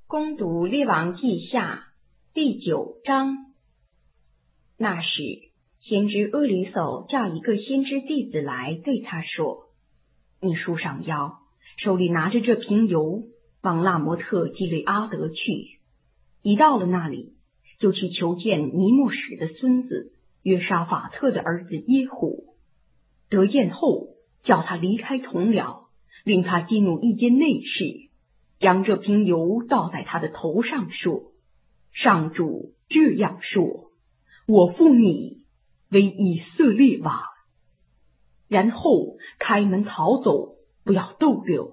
攻读列王记下第9章。那时，先知阿里叟叫一个先知弟子来，对他说：你束上腰，手里拿着这瓶油，往拉摩特基列阿得去。一到了那里，就去求见尼莫史的孙子约沙法特的儿子耶虎。得见后，叫他离开同僚，令他进入一间内室，将这瓶油倒在他的头上，说：上主这样说，我父你为以色列王。然后开门逃走，不要逗留。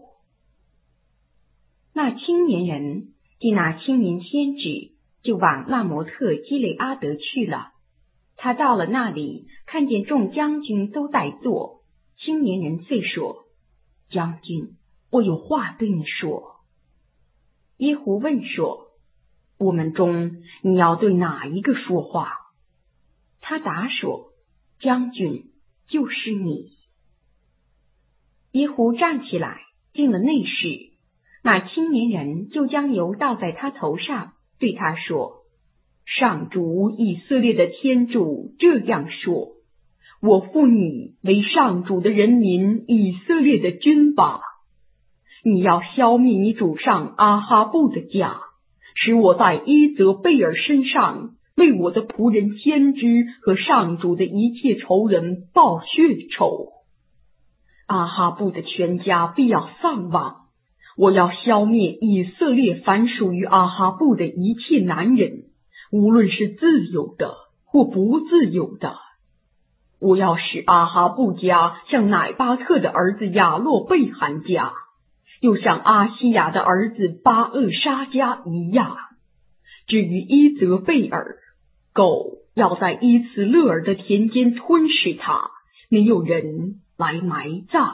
那青年人即那青年先知，就往拉摩特基列阿得去了。他到了那里，看见众将军都在坐。青年人遂说：将军，我有话对你说。耶胡问说：我们中你要对哪一个说话？他答说：将军，就是你。耶胡站起来，进了内室。那青年人就将油倒在他头上，对他说：上主以色列的天主这样说，我父你为上主的人民以色列的君吧。你要消灭你主上阿哈布的家，使我在伊泽贝尔身上为我的仆人先知和上主的一切仇人报血仇。阿哈布的全家必要丧亡，我要消灭以色列凡属于阿哈布的一切男人，无论是自由的或不自由的。我要使阿哈布家像乃巴特的儿子亚洛贝罕家，又像阿西亚的儿子巴厄沙家一样。至于伊泽贝尔，狗要在伊茨勒尔的田间吞噬他，没有人来埋葬。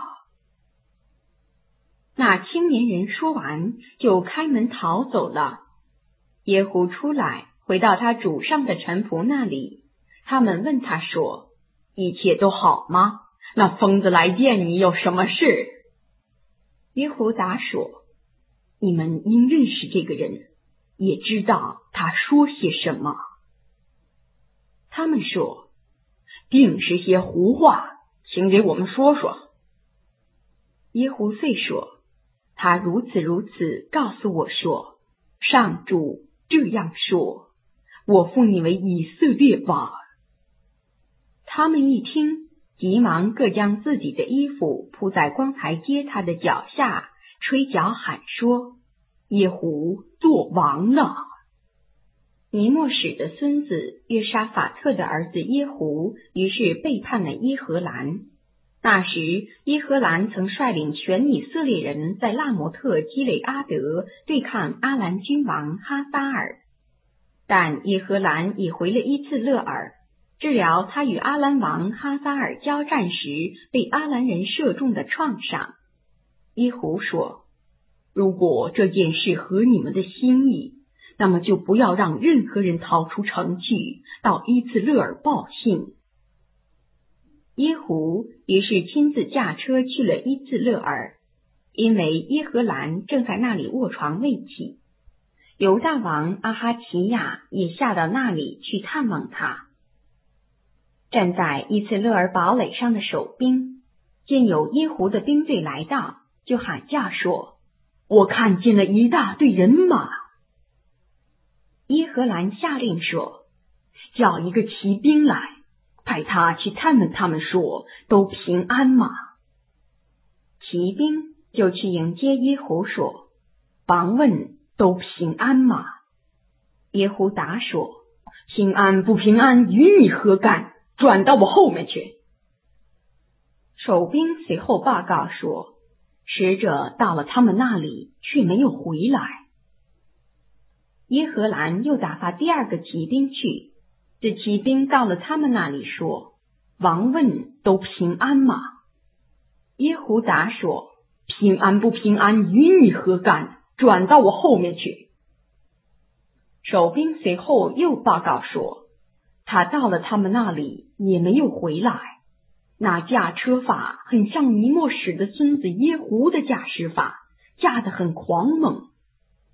那青年人说完，就开门逃走了。耶胡出来，回到他主上的臣仆那里。他们问他说：一切都好吗？那疯子来见你有什么事？耶胡答说：你们应认识这个人，也知道他说些什么。他们说：定是些胡话，请给我们说说。耶胡遂说：他如此告诉我说，上主这样说，我父你为以色列王。他们一听，急忙各将自己的衣服铺在光台阶他的脚下，吹角喊说：耶胡做王了。尼莫史的孙子约沙法特的儿子耶胡于是背叛了耶和兰。那时耶和兰曾率领全以色列人在拉摩特基列阿得对抗阿兰君王哈撒尔，但耶和兰已回了伊茨勒尔，治疗他与阿兰王哈撒尔交战时被阿兰人射中的创伤。耶胡说：如果这件事合你们的心意，那么就不要让任何人逃出城去，到伊茨勒尔报信。耶胡于是亲自驾车去了伊茨勒尔，因为耶和兰正在那里卧床未起。犹大王阿哈奇亚也下到那里去探望他。站在伊茨勒尔堡垒上的守兵见有耶胡的兵队来到，就喊叫说：我看见了一大队人马。耶和兰下令说：叫一个骑兵来，派他去探问他们说，都平安吗？骑兵就去迎接耶胡说：王问都平安吗？耶胡答说：平安不平安与你何干？转到我后面去。守兵随后报告说：使者到了他们那里，却没有回来。耶和兰又打发第二个骑兵去，这骑兵到了他们那里说：王问都平安吗？耶胡答说：平安不平安与你何干？转到我后面去。守兵随后又报告说：他到了他们那里，也没有回来。那驾车法很像尼莫史的孙子耶胡的驾驶法，驾得很狂猛。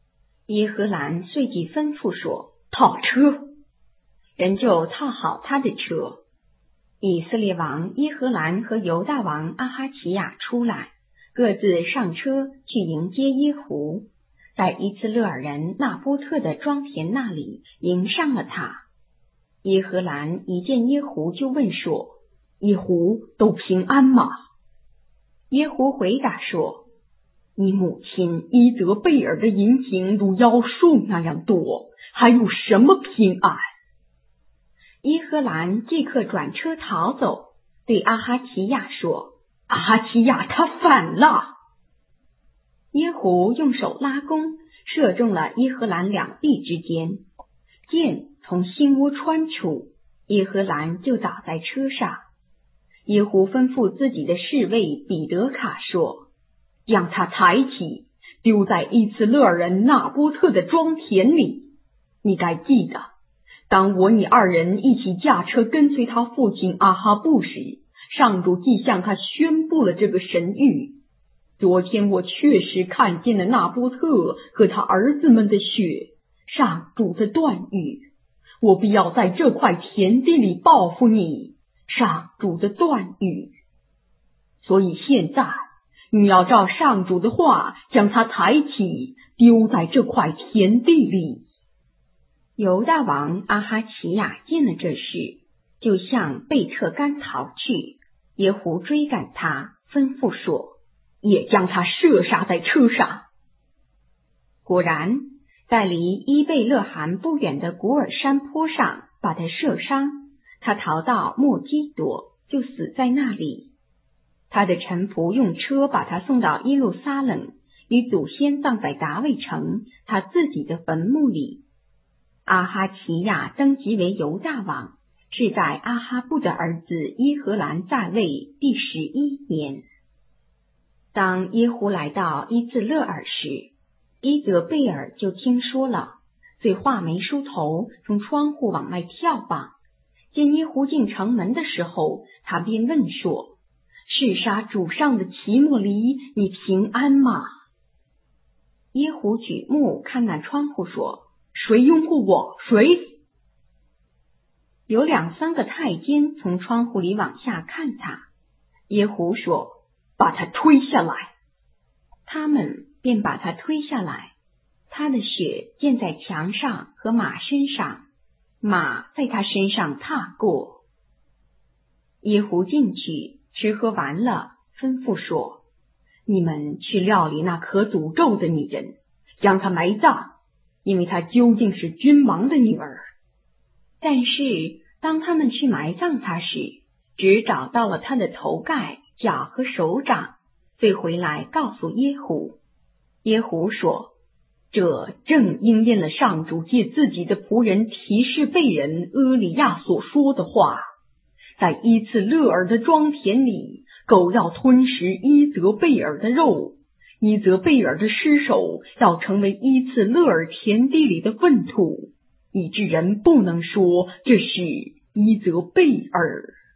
耶和兰随即吩咐说：套车。人就套好他的车。以色列王耶和兰和犹大王阿哈齐亚出来，各自上车去迎接耶胡，在伊茨勒尔人纳波特的庄田那里迎上了他。耶和兰一见耶胡就问说：耶胡都平安吗？耶胡回答说：你母亲伊泽贝尔的银瓶如腰束那样多，还有什么平安？耶和兰即刻转车逃走，对阿哈齐亚说：阿哈齐亚他反了。耶胡用手拉弓，射中了耶和兰两臂之间，箭从心窝穿出，耶和兰就倒在车上。耶胡吩咐自己的侍卫彼得卡说：将他抬起，丢在伊茨勒尔人纳波特的庄田里。你该记得，当你二人一起驾车跟随他父亲阿哈布时，上主既向他宣布了这个神谕。昨天我确实看见了纳波特和他儿子们的血，上主的断语：我必要在这块田地里报复你，上主的断语。所以现在你要照上主的话，将他抬起，丢在这块田地里。犹大王阿哈齐亚见了这事，就向贝特干逃去。耶胡追赶他，吩咐说：也将他射杀在车上。果然，在离伊贝勒罕不远的古尔山坡上把他射伤，他逃到莫基多，就死在那里。他的臣仆用车把他送到耶路撒冷，与祖先葬在达味城他自己的坟墓里。阿哈齐亚登基为犹大王，是在阿哈布的儿子耶和兰在位第11年。当耶胡来到伊茨勒尔时，伊泽贝尔就听说了，遂画眉梳头，从窗户往外眺望。见耶胡进城门的时候，他便问说：是杀主上的齐莫离，你平安吗？耶胡举目看那窗户说：谁拥护我？谁？有2、3个太监从窗户里往下看他。耶胡说：把他推下来。他们便把他推下来，他的血溅在墙上和马身上，马在他身上踏过。耶胡进去吃喝完了，吩咐说：你们去料理那可诅咒的女人，将她埋葬，因为她究竟是君王的女儿。但是当他们去埋葬她时，只找到了她的头盖、脚和手掌，遂回来告诉耶胡。耶胡说：这正应验了上主借自己的仆人提示贝人阿里亚所说的话，在伊茨勒尔的庄田里，狗要吞食伊泽贝尔的肉，伊泽贝尔的尸首要成为伊茨勒尔田地里的粪土，以致人不能说这是伊泽贝尔。